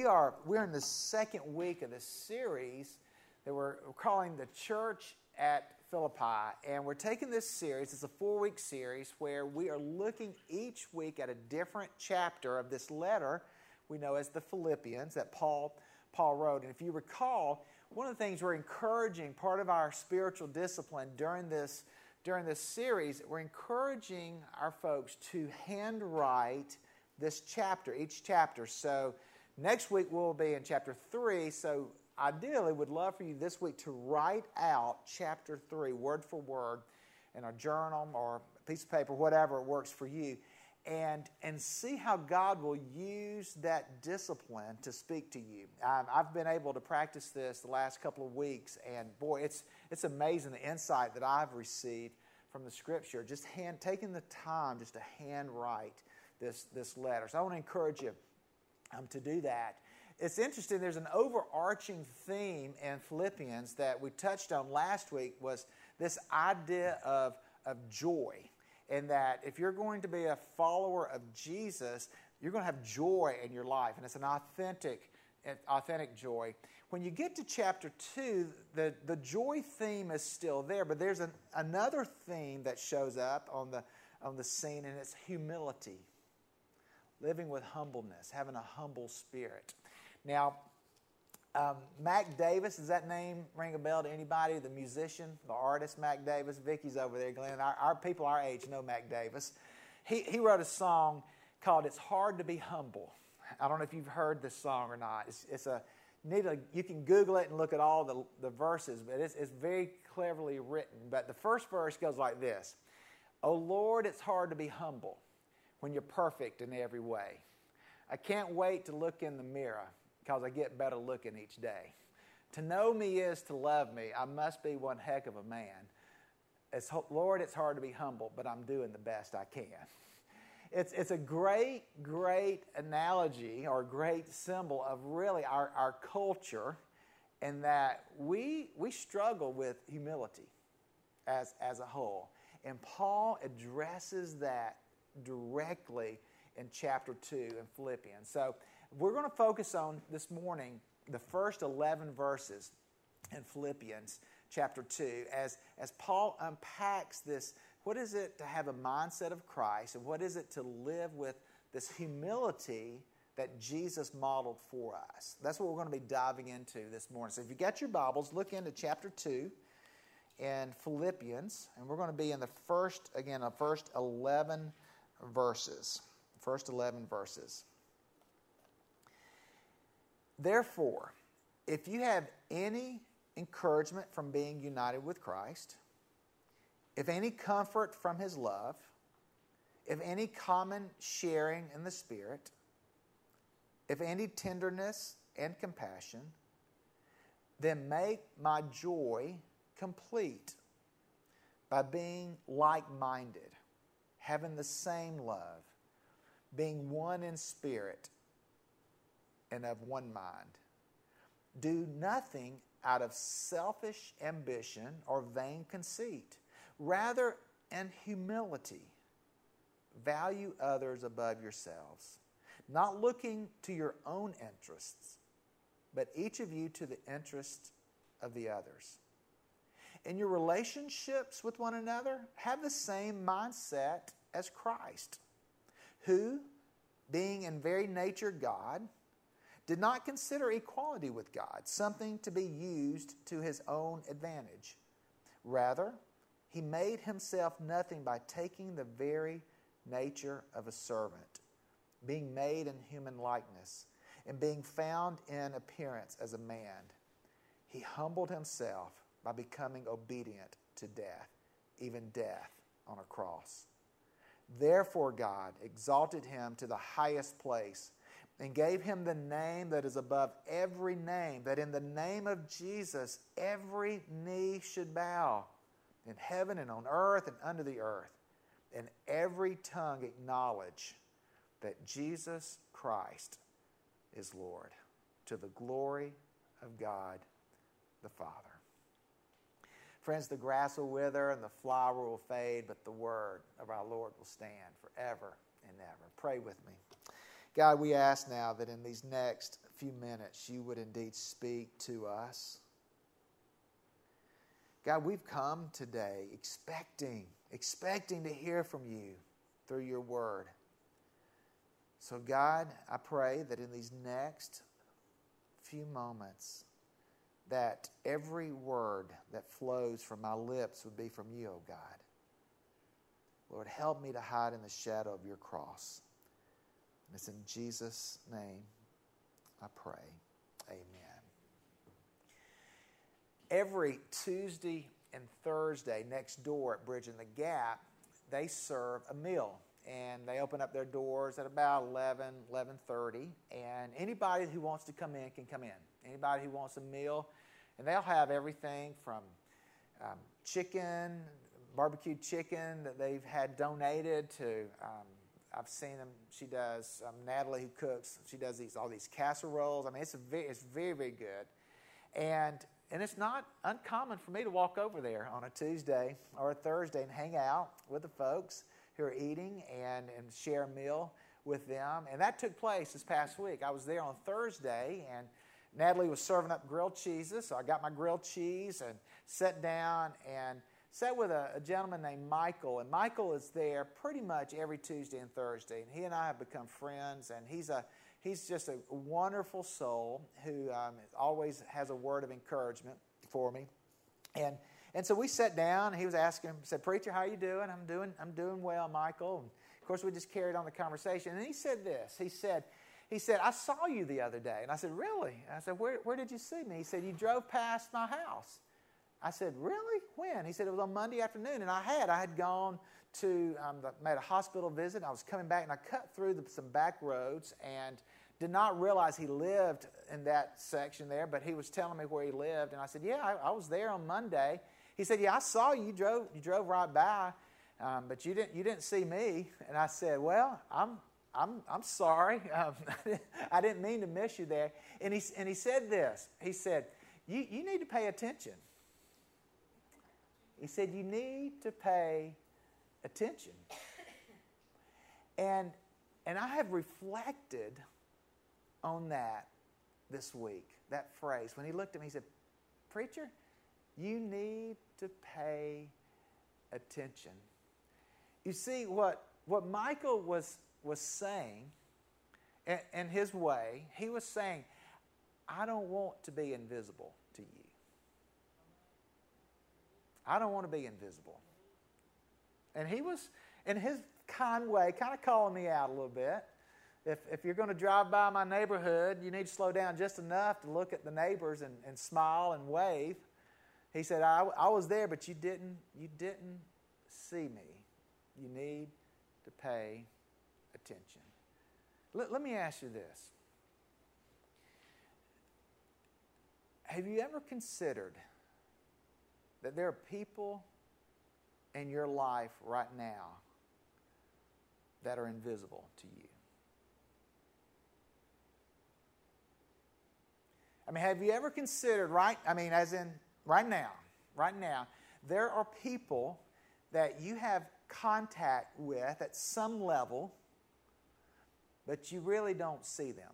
we're in the second week of this series that we're calling The Church at Philippi. And we're taking this series, it's a 4-week series, where we are looking each week at a different chapter of this letter we know as the Philippians that Paul wrote. And if you recall, one of the things we're encouraging, part of our spiritual discipline during this series, we're encouraging our folks to handwrite this chapter, each chapter. So next week we'll be in chapter 3, so ideally would love for you this week to write out chapter 3 word for word in a journal or a piece of paper, whatever works for you, and see how God will use that discipline to speak to you. I've been able to practice this the last couple of weeks, and boy, it's amazing the insight that I've received from the Scripture, just taking the time just to handwrite this letter. So I want to encourage you to do that. It's interesting, there's an overarching theme in Philippians that we touched on last week, was this idea of joy. And that if you're going to be a follower of Jesus, you're going to have joy in your life. And it's an authentic joy. When you get to chapter 2, the joy theme is still there, but there's another theme that shows up on the scene, and it's humility. Living with humbleness, having a humble spirit. Now, Mac Davis, does that name ring a bell to anybody? The musician, the artist, Mac Davis. Vicky's over there, Glenn. Our people our age know Mac Davis. He wrote a song called "It's Hard to Be Humble." I don't know if you've heard this song or not. You can Google it and look at all the verses, but it's very cleverly written. But the first verse goes like this: "Oh Lord, it's hard to be humble when you're perfect in every way. I can't wait to look in the mirror because I get better looking each day. To know me is to love me. I must be one heck of a man. Lord, it's hard to be humble, but I'm doing the best I can." It's a great analogy or great symbol of really our culture, in that we struggle with humility as a whole. And Paul addresses that directly in chapter 2 in Philippians. So we're going to focus on this morning the first 11 verses in Philippians chapter 2 as Paul unpacks this. What is it to have a mindset of Christ, and what is it to live with this humility that Jesus modeled for us? That's what we're going to be diving into this morning. So if you got your Bibles, look into chapter 2 in Philippians, and we're going to be in the first 11 verses. First 11 verses. "Therefore, if you have any encouragement from being united with Christ, if any comfort from His love, if any common sharing in the Spirit, if any tenderness and compassion, then make my joy complete by being like-minded, having the same love, being one in spirit and of one mind. Do nothing out of selfish ambition or vain conceit. Rather, in humility, value others above yourselves, not looking to your own interests, but each of you to the interest of the others. In your relationships with one another, have the same mindset as Christ, who, being in very nature God, did not consider equality with God something to be used to His own advantage. Rather, He made Himself nothing by taking the very nature of a servant, being made in human likeness, and being found in appearance as a man. He humbled Himself by becoming obedient to death, even death on a cross. Therefore God exalted Him to the highest place and gave Him the name that is above every name, that in the name of Jesus every knee should bow, in heaven and on earth and under the earth, and every tongue acknowledge that Jesus Christ is Lord, to the glory of God the Father." Friends, the grass will wither and the flower will fade, but the word of our Lord will stand forever and ever. Pray with me. God, we ask now that in these next few minutes you would indeed speak to us. God, we've come today expecting to hear from you through your word. So God, I pray that in these next few moments that every word that flows from my lips would be from you, oh God. Lord, help me to hide in the shadow of your cross. And it's in Jesus' name I pray. Amen. Every Tuesday and Thursday next door at Bridging the Gap, they serve a meal. And they open up their doors at about 11:30. And anybody who wants to come in can come in. Anybody who wants a meal. And they'll have everything from chicken, barbecued chicken that they've had donated to, I've seen them, she does, Natalie who cooks, she does all these casseroles. I mean, it's very, very good. And it's not uncommon for me to walk over there on a Tuesday or a Thursday and hang out with the folks who are eating and share a meal with them. And that took place this past week. I was there on Thursday, and Natalie was serving up grilled cheeses, so I got my grilled cheese and sat down and sat with a gentleman named Michael. And Michael is there pretty much every Tuesday and Thursday. And he and I have become friends, and he's just a wonderful soul who always has a word of encouragement for me. And so we sat down, and he was asking, said, "Preacher, how you doing?" I'm doing well, Michael. And of course, we just carried on the conversation. And he said this. He said, "I saw you the other day." And I said, "Really?" I said, where did you see me?" He said, "You drove past my house." I said, "Really? When?" He said, "It was on Monday afternoon." And I had gone to, made a hospital visit. I was coming back, and I cut through some back roads and did not realize he lived in that section there, but he was telling me where he lived. And I said, "Yeah, I was there on Monday." He said, "Yeah, I saw you. You drove right by, but you didn't see me." And I said, "Well, I'm sorry. I didn't mean to miss you there." And he said this. He said, "You need to pay attention." He said, "You need to pay attention." And I have reflected on that this week, that phrase. When he looked at me, he said, "Preacher, you need to pay attention." You see, what Michael was saying, in his way, he was saying, "I don't want to be invisible to you. I don't want to be invisible." And he was, in his kind way, kind of calling me out a little bit. If you're going to drive by my neighborhood, you need to slow down just enough to look at the neighbors and smile and wave. He said, I was there, but you didn't see me. You need to pay attention. Let me ask you this. Have you ever considered that there are people in your life right now that are invisible to you? I mean, have you ever considered, right now, there are people that you have contact with at some level, but you really don't see them.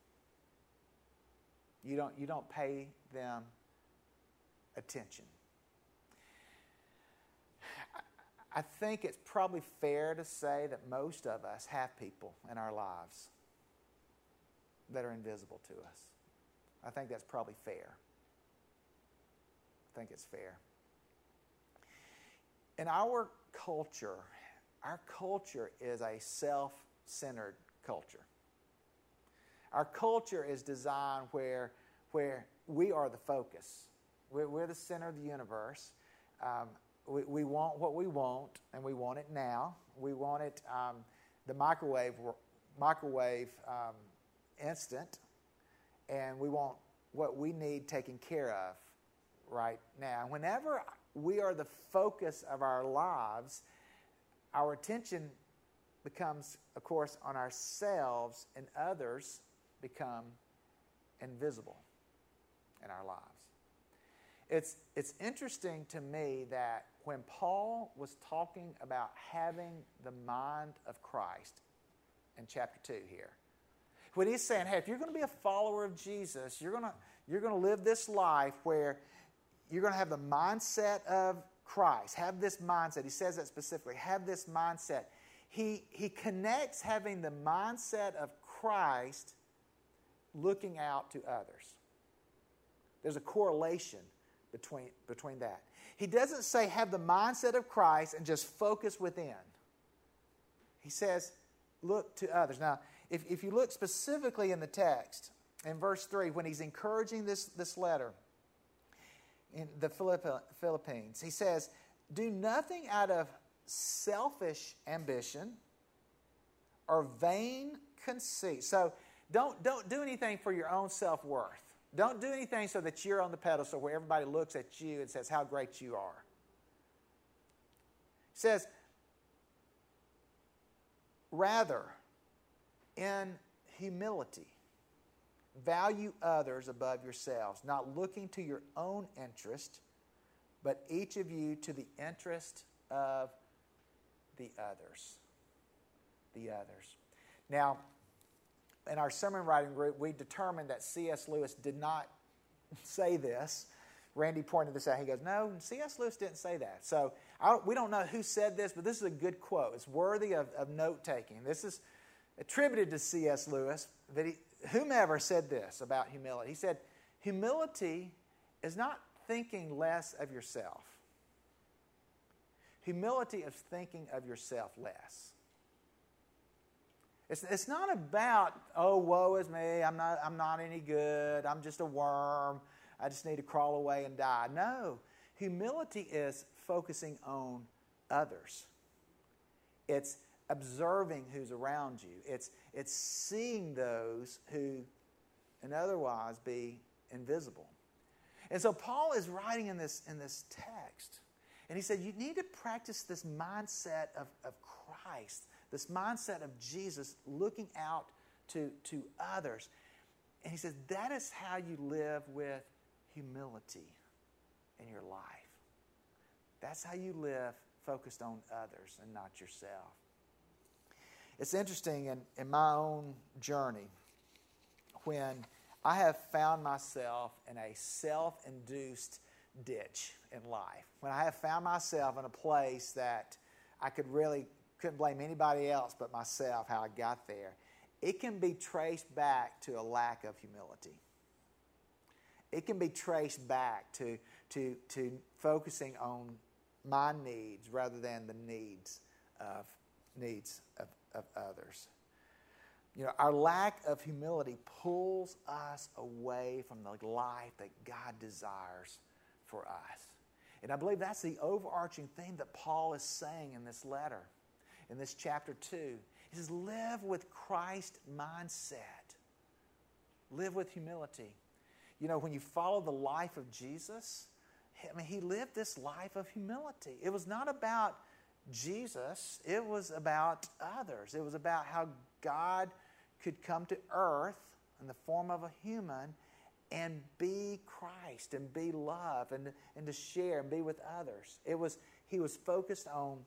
You don't pay them attention. I think it's probably fair to say that most of us have people in our lives that are invisible to us. I think that's probably fair. I think it's fair. In our culture is a self-centered culture. Our culture is designed where we are the focus. We're the center of the universe. We want what we want, and we want it now. We want it the microwave instant, and we want what we need taken care of right now. Whenever we are the focus of our lives, our attention becomes, of course, on ourselves, and others become invisible in our lives. It's interesting to me that when Paul was talking about having the mind of Christ in chapter 2 here, when he's saying, hey, if you're going to be a follower of Jesus, you're going to live this life where you're going to have the mindset of Christ. Have this mindset. He says that specifically. Have this mindset. He connects having the mindset of Christ looking out to others. There's a correlation between that. He doesn't say have the mindset of Christ and just focus within. He says look to others. Now, if you look specifically in the text, in verse 3, when he's encouraging this letter in the Philippines, he says, do nothing out of selfish ambition or vain conceit. So don't do anything for your own self-worth. Don't do anything so that you're on the pedestal where everybody looks at you and says how great you are. He says, rather, in humility, value others above yourselves, not looking to your own interest, but each of you to the interest of the others. The others. Now, in our sermon writing group, we determined that C.S. Lewis did not say this. Randy pointed this out. He goes, no, C.S. Lewis didn't say that. So we don't know who said this, but this is a good quote. It's worthy of note-taking. This is attributed to C.S. Lewis, but whomever said this about humility. He said, humility is not thinking less of yourself. Humility is thinking of yourself less. It's not about, oh, woe is me, I'm not any good, I'm just a worm, I just need to crawl away and die. No, humility is focusing on others. It's observing who's around you. It's seeing those who can otherwise be invisible. And so Paul is writing in this text, and he said, you need to practice this mindset of Christ, this mindset of Jesus looking out to others. And he says, that is how you live with humility in your life. That's how you live focused on others and not yourself. It's interesting in my own journey when I have found myself in a self-induced ditch in life. When I have found myself in a place that I couldn't blame anybody else but myself how I got there. It can be traced back to a lack of humility. It can be traced back to focusing on my needs rather than the needs of others. You know, our lack of humility pulls us away from the life that God desires for us. And I believe that's the overarching theme that Paul is saying in this letter, in this chapter 2. He says, live with Christ mindset. Live with humility. You know, when you follow the life of Jesus, he lived this life of humility. It was not about Jesus. It was about others. It was about how God could come to earth in the form of a human and be Christ and be love and to share and be with others. He was focused on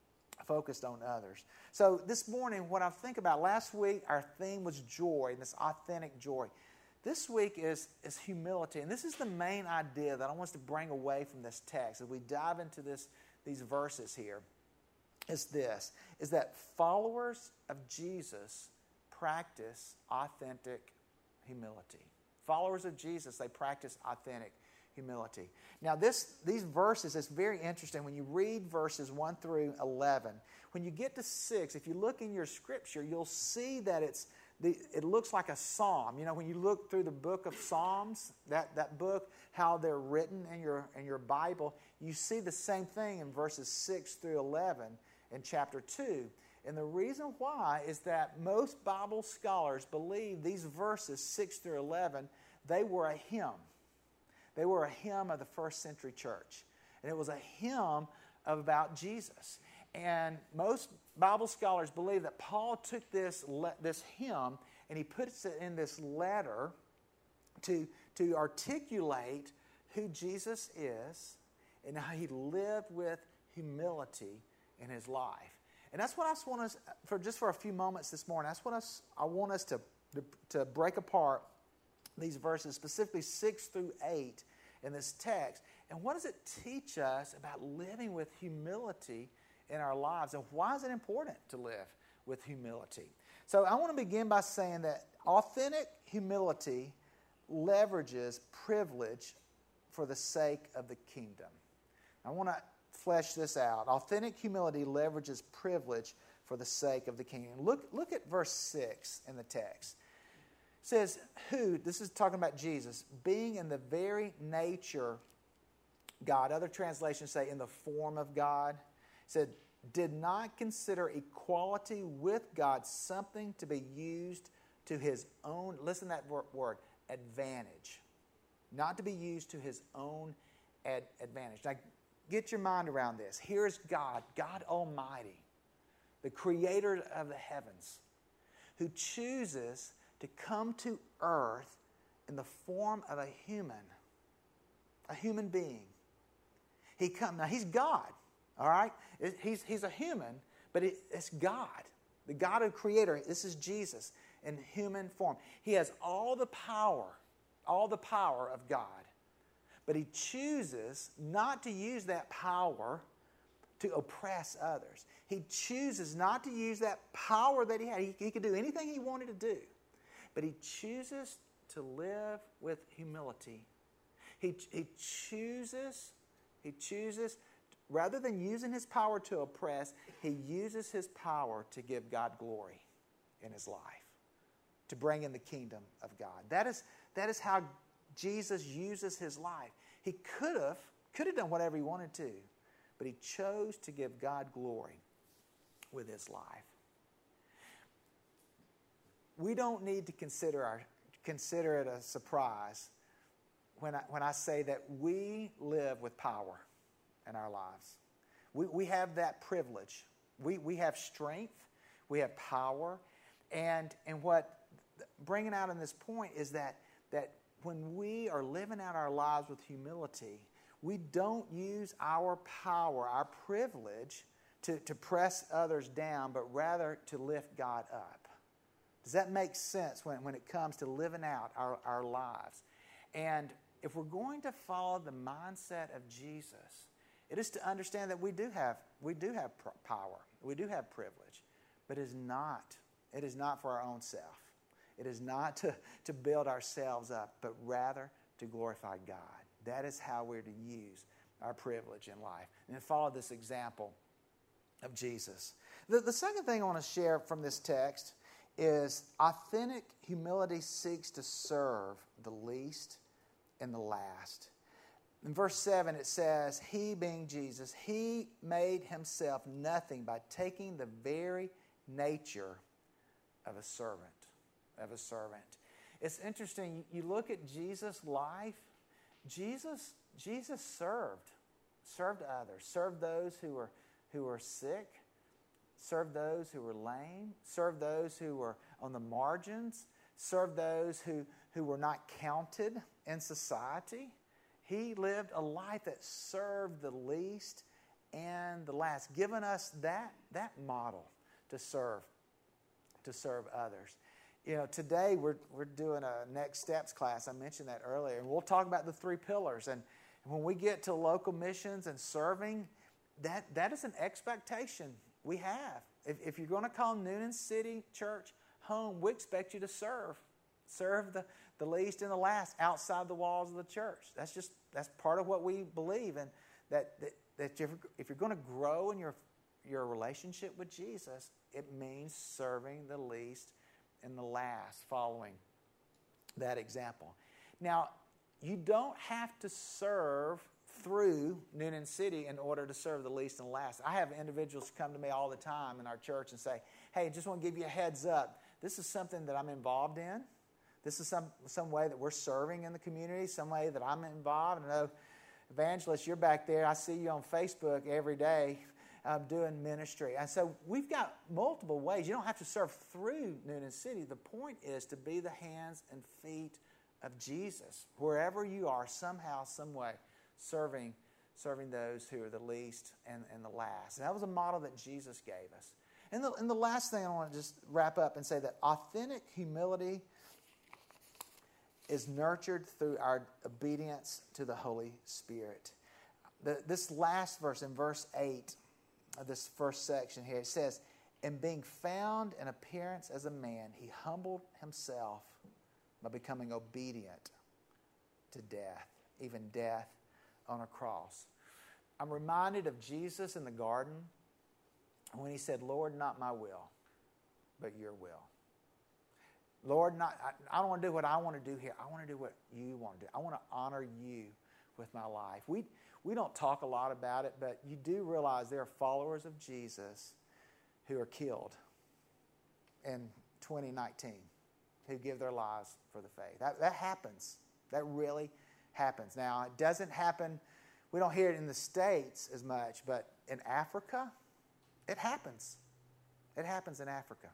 others. So this morning, what I think about, last week our theme was joy, and this authentic joy. This week is humility, and this is the main idea that I want us to bring away from this text as we dive into these verses here. Is that followers of Jesus practice authentic humility. Followers of Jesus, they practice authentic humility. Now, these verses, it's very interesting. When you read verses 1 through 11, when you get to 6, if you look in your scripture, you'll see that it looks like a psalm. You know, when you look through the book of Psalms, that book, how they're written in your Bible, you see the same thing in verses 6 through 11 in chapter 2. And the reason why is that most Bible scholars believe these verses 6 through 11, they were a hymn. They were a hymn of the first century church. And it was a hymn about Jesus. And most Bible scholars believe that Paul took this hymn and he puts it in this letter to articulate who Jesus is and how he lived with humility in his life. And that's what I want us, for a few moments this morning, that's what I want us to to break apart these verses, specifically 6 through 8 in this text. And what does it teach us about living with humility in our lives? And why is it important to live with humility? So I want to begin by saying that authentic humility leverages privilege for the sake of the kingdom. I want to flesh this out. Authentic humility leverages privilege for the sake of the kingdom. Look at verse 6 in the text. It says, who, this is talking about Jesus, being in the very nature God. Other translations say in the form of God. It said, did not consider equality with God something to be used to his own, listen to that word, advantage. Not to be used to his own advantage. Now, get your mind around this. Here's God, God Almighty, the creator of the heavens, who chooses to come to earth in the form of a human being. Now, he's God, all right? He's a human, but it's God, the God of creator. This is Jesus in human form. He has all the power of God. But he chooses not to use that power to oppress others. He chooses not to use that power that he had. He could do anything he wanted to do. But he chooses to live with humility. He chooses, rather than using his power to oppress, he uses his power to give God glory in his life, to bring in the kingdom of God. That is how Jesus uses his life. He could have done whatever he wanted to, but he chose to give God glory with his life. We don't need to consider it a surprise when I say that we live with power in our lives. We have that privilege. We have strength. We have power. And what bringing out in this point is that when we are living out our lives with humility, we don't use our power, our privilege, to press others down, but rather to lift God up. Does that make sense when it comes to living out our lives? And if we're going to follow the mindset of Jesus, it is to understand that we do have power, we do have privilege, but it is not for our own self. It is not to build ourselves up, but rather to glorify God. That is how we're to use our privilege in life. And follow this example of Jesus. The second thing I want to share from this text is authentic humility seeks to serve the least and the last. In verse 7 it says, he being Jesus, he made himself nothing by taking the very nature of a servant. It's interesting, you look at Jesus' life, Jesus served others, served those who were sick, served those who were lame, served those who were on the margins, served those who were not counted in society. He lived a life that served the least and the last, giving us that model to serve others. You know, today we're doing a Next Steps class. I mentioned that earlier. And we'll talk about the 3 pillars. And when we get to local missions and serving, that is an expectation we have. If you're going to call Newnan City Church home, we expect you to serve the least and the last outside the walls of the church. That's part of what we believe. And that if you're going to grow in your relationship with Jesus, it means serving the least and the last, following that example. Now, you don't have to serve through Newnan City in order to serve the least and last. I have individuals come to me all the time in our church and say, hey, just want to give you a heads up. This is something that I'm involved in. This is some way that we're serving in the community, some way that I'm involved. I know, Evangelist, you're back there. I see you on Facebook every day doing ministry. And so we've got multiple ways. You don't have to serve through Newnan City. The point is to be the hands and feet of Jesus, wherever you are, somehow, some way, serving those who are the least and the last. And that was a model that Jesus gave us. And the last thing I want to just wrap up and say that authentic humility is nurtured through our obedience to the Holy Spirit. This last verse, in verse 8 of this first section here, it says, "And being found in appearance as a man, he humbled himself by becoming obedient to death, even death on a cross." I'm reminded of Jesus in the garden when he said, "Lord, not my will, but your will." Lord, I don't want to do what I want to do here. I want to do what you want to do. I want to honor you with my life. We don't talk a lot about it, but you do realize there are followers of Jesus who are killed in 2019, who give their lives for the faith. That happens. That really happens. Now, it doesn't happen, we don't hear it in the States as much, but in Africa, it happens. It happens in Africa.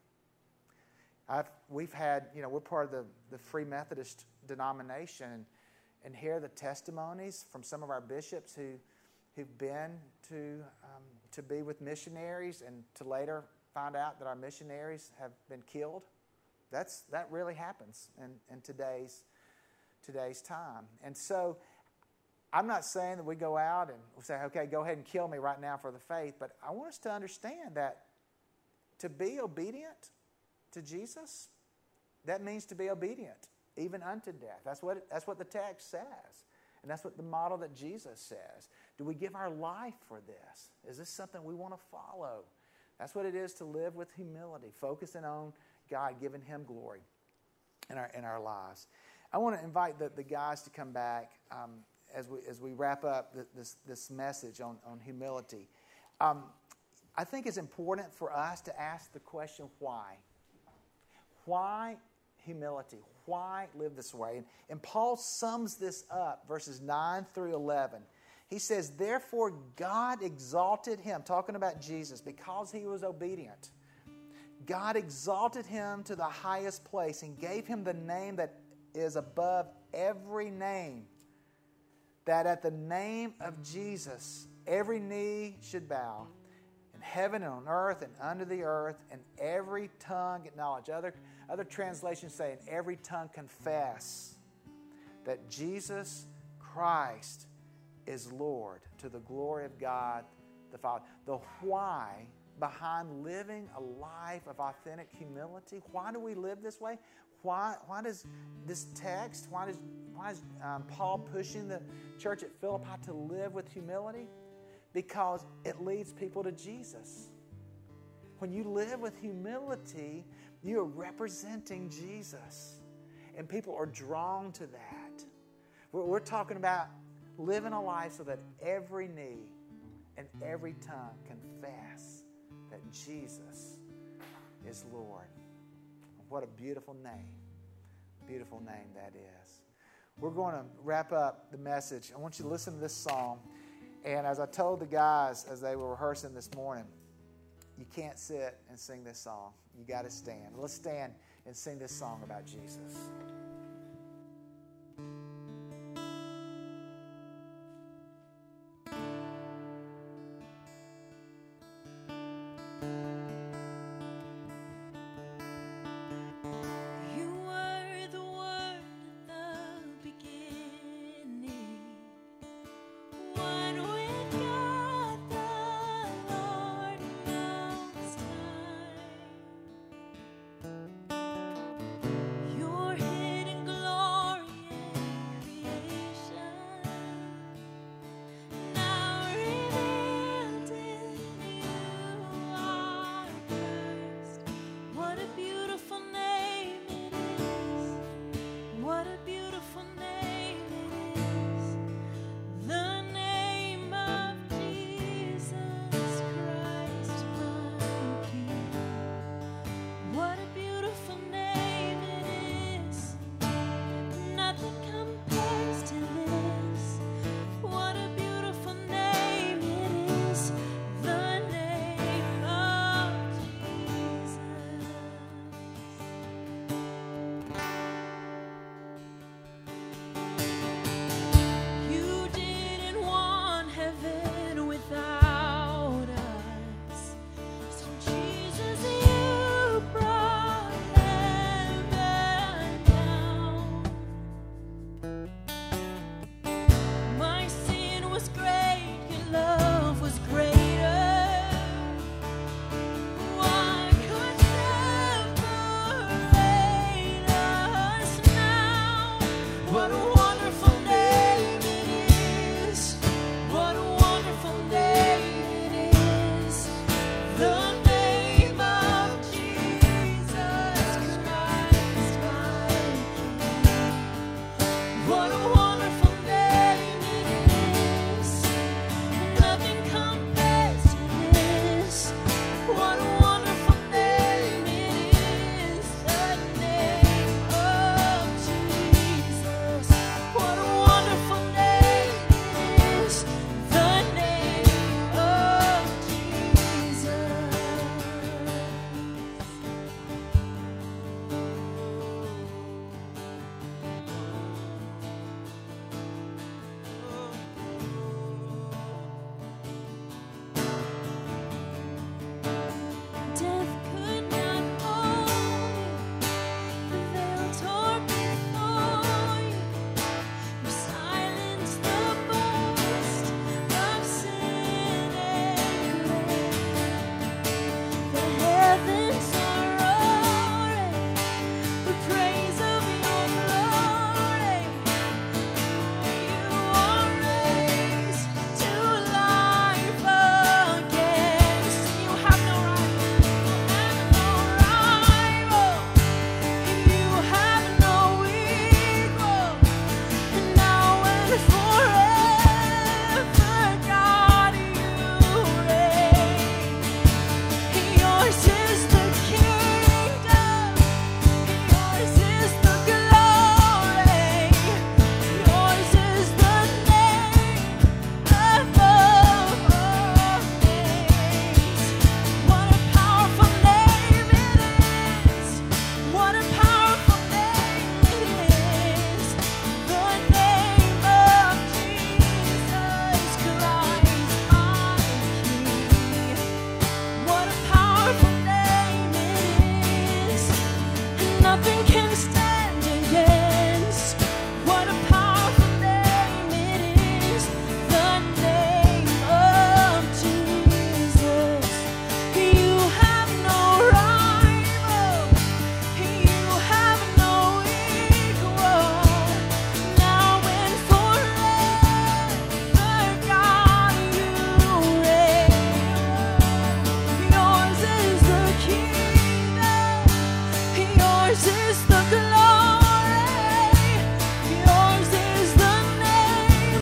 We've had, we're part of the Free Methodist denomination, and hear the testimonies from some of our bishops who've been to be with missionaries and to later find out that our missionaries have been killed. That really happens in today's time. And so I'm not saying that we go out and we say, okay, go ahead and kill me right now for the faith, but I want us to understand that to be obedient to Jesus, that means to be obedient even unto death. That's what the text says. And that's what the model that Jesus says. Do we give our life for this? Is this something we want to follow? That's what it is to live with humility, focusing on God, giving Him glory in our lives. I want to invite the guys to come back as we wrap up this message on humility. I think it's important for us to ask the question, why? Why humility? Why live this way? And Paul sums this up, verses 9 through 11. He says, "Therefore God exalted him," talking about Jesus, because he was obedient. God exalted him to the highest place and gave him the name that is above every name, that at the name of Jesus every knee should bow, in heaven and on earth and under the earth, and every tongue acknowledge. Other translations say, and every tongue confess that Jesus Christ is Lord, to the glory of God the Father. The why behind living a life of authentic humility, why do we live this way? Why does this text, why is Paul pushing the church at Philippi to live with humility? Because it leads people to Jesus. When you live with humility, you are representing Jesus. And people are drawn to that. We're talking about living a life so that every knee and every tongue confess that Jesus is Lord. What a beautiful name. Beautiful name that is. We're going to wrap up the message. I want you to listen to this song. And as I told the guys as they were rehearsing this morning, you can't sit and sing this song. You got to stand. Let's stand and sing this song about Jesus. Your hand What a